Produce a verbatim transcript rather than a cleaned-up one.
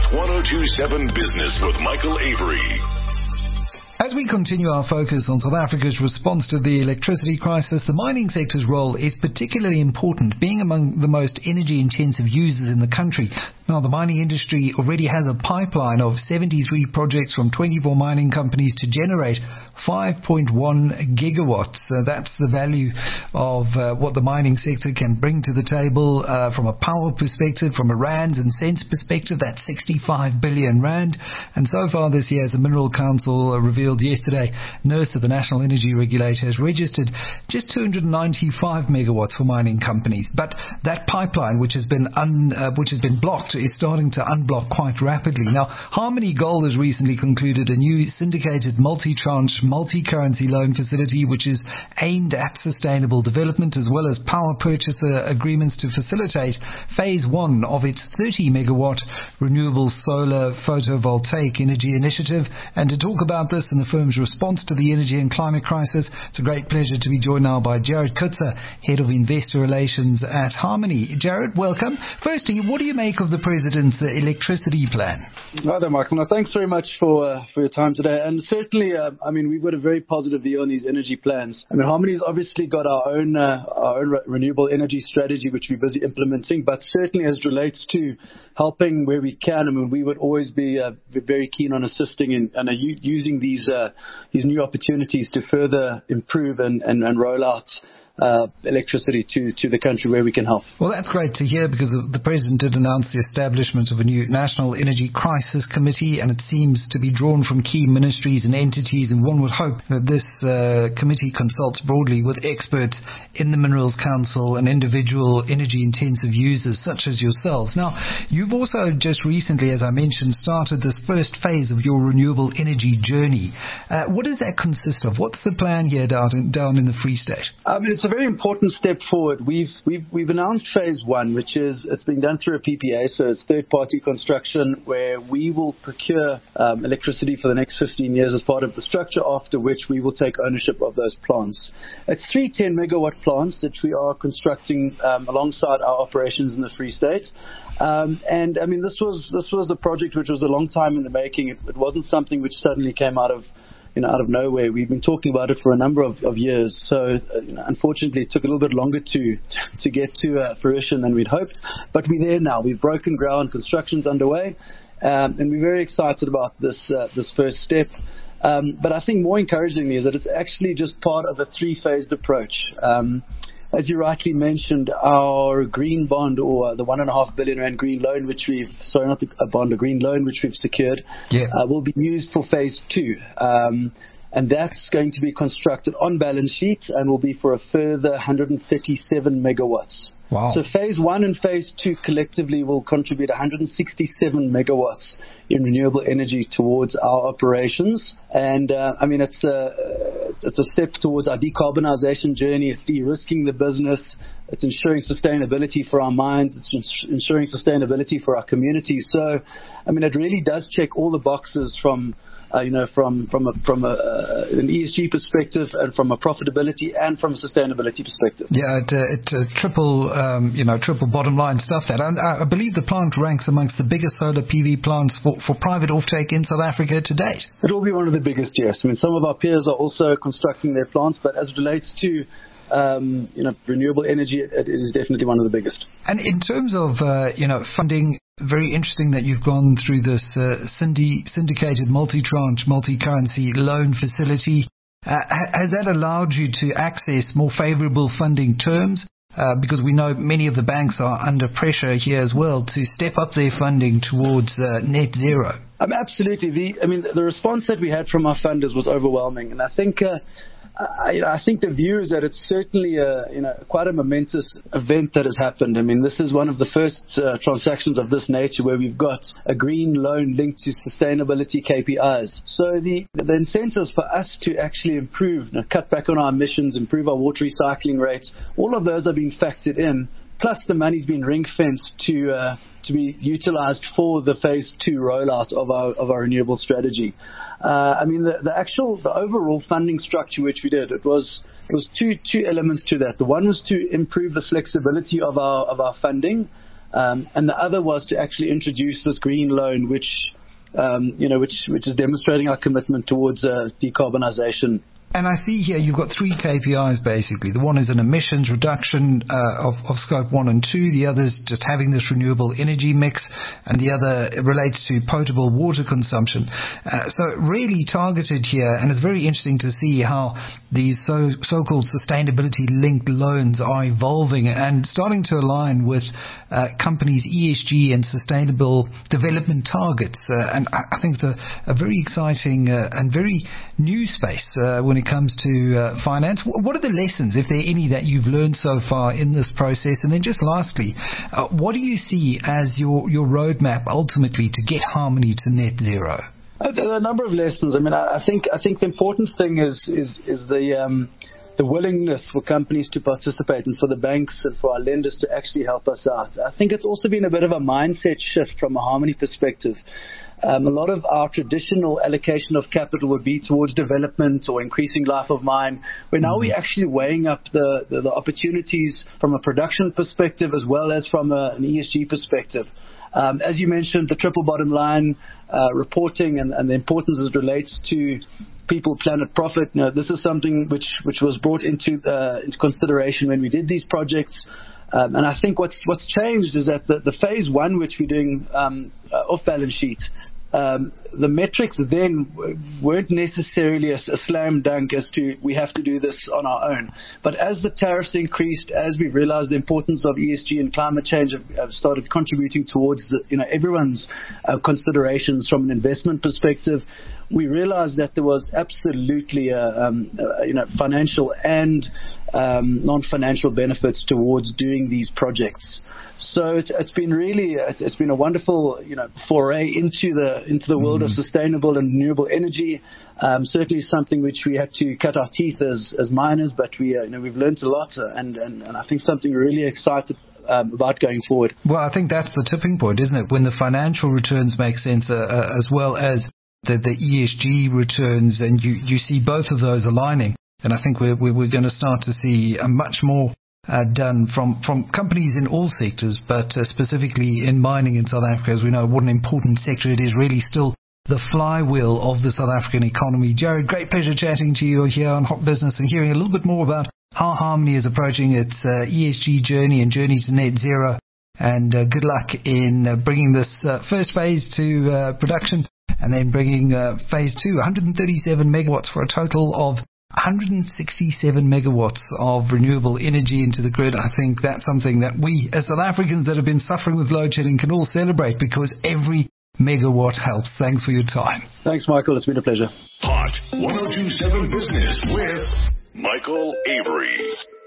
one oh two point seven Business with Michael Avery. As we continue our focus on South Africa's response to the electricity crisis, the mining sector's role is particularly important, being among the most energy-intensive users in the country. Now, the mining industry already has a pipeline of seventy-three projects from twenty-four mining companies to generate five point one gigawatts. Uh, that's the value of uh, what the mining sector can bring to the table uh, from a power perspective, from a rands and cents perspective. That's sixty-five billion rand. And so far this year, as the Mineral Council uh, revealed yesterday, NERSA, the National Energy Regulator, has registered just two hundred ninety-five megawatts for mining companies. But that pipeline, which has been un, uh, which has been blocked, is starting to unblock quite rapidly. Now, Harmony Gold has recently concluded a new syndicated multi-tranche, multi-currency loan facility which is aimed at sustainable development, as well as power purchaser agreements to facilitate phase one of its thirty megawatt renewable solar photovoltaic energy initiative. And to talk about this and the firm's response to the energy and climate crisis, it's a great pleasure to be joined now by Jared Coetzer, Head of Investor Relations at Harmony. Jared, welcome. Firstly, what do you make of the President's uh, electricity plan? Hi there, Michael. Well, thanks very much for uh, for your time today. And certainly, uh, I mean, we've got a very positive view on these energy plans. I mean, Harmony's obviously got our own uh, our own re- renewable energy strategy, which we're busy implementing. But certainly, as it relates to helping where we can, I mean, we would always be uh, very keen on assisting in and uh, u- using these uh, these new opportunities to further improve and, and, and roll out Uh, electricity to, to the country where we can help. Well, that's great to hear, because the, the President did announce the establishment of a new National Energy Crisis Committee, and it seems to be drawn from key ministries and entities, and one would hope that this uh, committee consults broadly with experts in the Minerals Council and individual energy-intensive users such as yourselves. Now, you've also just recently, as I mentioned, started this first phase of your renewable energy journey. Uh, what does that consist of? What's the plan here down in, down in the Free State? I mean, it's a very important step forward. We've we've we've announced phase one, which is it's being done through a P P A, so it's third-party construction, where we will procure um, electricity for the next fifteen years as part of the structure, after which we will take ownership of those plants. It's three ten megawatt plants that we are constructing um, alongside our operations in the Free State. Um, and I mean, this was this was a project which was a long time in the making. It, it wasn't something which suddenly came out of You know, out of nowhere. We've been talking about it for a number of, of years. So, uh, you know, unfortunately, it took a little bit longer to to get to uh, fruition than we'd hoped. But we're there now. We've broken ground. Construction's underway, um, and we're very excited about this uh, this first step. Um, but I think more encouragingly is that it's actually just part of a three-phased approach. Um, As you rightly mentioned, our green bond, or the one and a half billion rand green loan, which we've, sorry, not a bond, a green loan, which we've secured, yeah. uh, will be used for phase two. Um, and that's going to be constructed on balance sheet and will be for a further one hundred thirty-seven megawatts. Wow. So phase one and phase two collectively will contribute one hundred sixty-seven megawatts in renewable energy towards our operations. And, uh, I mean, it's a, it's a step towards our decarbonization journey. It's de-risking the business. It's ensuring sustainability for our mines. It's ins- ensuring sustainability for our communities. So, I mean, it really does check all the boxes from Uh, you know, from from a, from a, uh, an E S G perspective, and from a profitability and from a sustainability perspective. Yeah, it, uh, it uh, triple, um, you know, triple bottom line stuff. That and I believe the plant ranks amongst the biggest solar P V plants for, for private offtake in South Africa to date. It will be one of the biggest, yes. I mean, some of our peers are also constructing their plants, but as it relates to um, you know, renewable energy, it, it is definitely one of the biggest. And in terms of uh, you know, funding. Very interesting that you've gone through this uh, syndy- syndicated multi-tranche, multi-currency loan facility. Uh, has that allowed you to access more favorable funding terms? Uh, because we know many of the banks are under pressure here as well to step up their funding towards uh, net zero. Um, absolutely. The, I mean, the response that we had from our funders was overwhelming, and I think. Uh, I, I think the view is that it's certainly a, you know, quite a momentous event that has happened. I mean, this is one of the first uh, transactions of this nature where we've got a green loan linked to sustainability K P Is. So the, the incentives for us to actually improve, you know, cut back on our emissions, improve our water recycling rates, all of those are being factored in. Plus, the money's been ring-fenced to uh, to be utilized for the phase two rollout of our of our renewable strategy. Uh, I mean, the, the actual, the overall funding structure which we did, it was it was two two elements to that. The one was to improve the flexibility of our of our funding, Um, and the other was to actually introduce this green loan, which, um, you know, which, which is demonstrating our commitment towards uh, decarbonization. And I see here you've got three K P Is basically. The one is an emissions reduction uh, of, of scope one and two. The other is just having this renewable energy mix. And the other relates to potable water consumption. Uh, so really targeted here. And it's very interesting to see how these so, so-called sustainability-linked loans are evolving and starting to align with uh, companies' E S G and sustainable development targets. Uh, and I, I think it's a, a very exciting uh, and very new space uh, when it comes to uh, finance. What are the lessons, if there are any, that you've learned so far in this process? And then just lastly, uh, what do you see as your, your roadmap ultimately to get Harmony to net zero? Uh, there are a number of lessons. I mean, I, I think I think the important thing is is, is the um, the willingness for companies to participate and for the banks and for our lenders to actually help us out. I think it's also been a bit of a mindset shift from a Harmony perspective. Um, a lot of our traditional allocation of capital would be towards development or increasing life of mine, where now we're actually weighing up the, the, the opportunities from a production perspective as well as from a, an E S G perspective. Um, as you mentioned, the triple bottom line uh, reporting and, and the importance as it relates to people, planet, profit. You know, this is something which, which was brought into, uh, into consideration when we did these projects. Um, and I think what's what's changed is that the, the phase one, which we're doing um, uh, off balance sheet, um, the metrics then weren't necessarily a, a slam dunk as to we have to do this on our own. But as the tariffs increased, as we realized the importance of E S G and climate change have, have started contributing towards the, you know, everyone's uh, considerations from an investment perspective, we realized that there was absolutely a, um, a, you know, financial and um, non-financial benefits towards doing these projects. So it's, it's been really, it's, it's been a wonderful, you know, foray into the into the world mm-hmm. of sustainable and renewable energy. Um, certainly something which we had to cut our teeth as as miners, but we, uh, you know, we've learned a lot, uh, and, and and I think something really excited Um, about going forward. Well, I think that's the tipping point, isn't it? When the financial returns make sense, uh, uh, as well as the, the E S G returns, and you, you see both of those aligning. And I think we're, we're going to start to see a much more uh, done from, from companies in all sectors, but uh, specifically in mining in South Africa, as we know what an important sector it is, really still the flywheel of the South African economy. Jared, great pleasure chatting to you here on Hot Business and hearing a little bit more about how Harmony is approaching its uh, E S G journey and journey to net zero. And uh, good luck in uh, bringing this uh, first phase to uh, production, and then bringing uh, phase two, one hundred thirty-seven megawatts for a total of one hundred sixty-seven megawatts of renewable energy into the grid. I think that's something that we, as South Africans that have been suffering with load shedding, can all celebrate, because every megawatt helps. Thanks for your time. Thanks, Michael. It's been a pleasure. Hot one oh two point seven Business with Michael Avery.